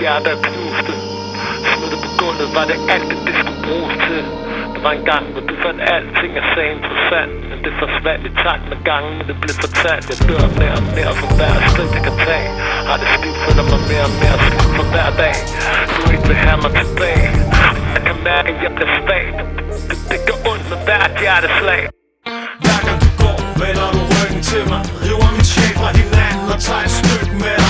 hjerter knuste. Smidt på gulvet, var det alt det skulle bruges til. Der var en gang, hvor du fandt alting af så interessant. Men det forsvandt i takt med gangen, men det blev fortalt. Jeg dør mere og mere for hver skridt jeg kan tage. Har det stiv, føler mig mere og mere slut for hver dag. Du ikke vil have mig tilbage. Jeg kan mærke, at jeg bliver svag. Det gør ondt med hvert hjerteslag. Hver gang du går, vender du ryggen til mig. River min sjæl fra hinanden og tager et stykke med.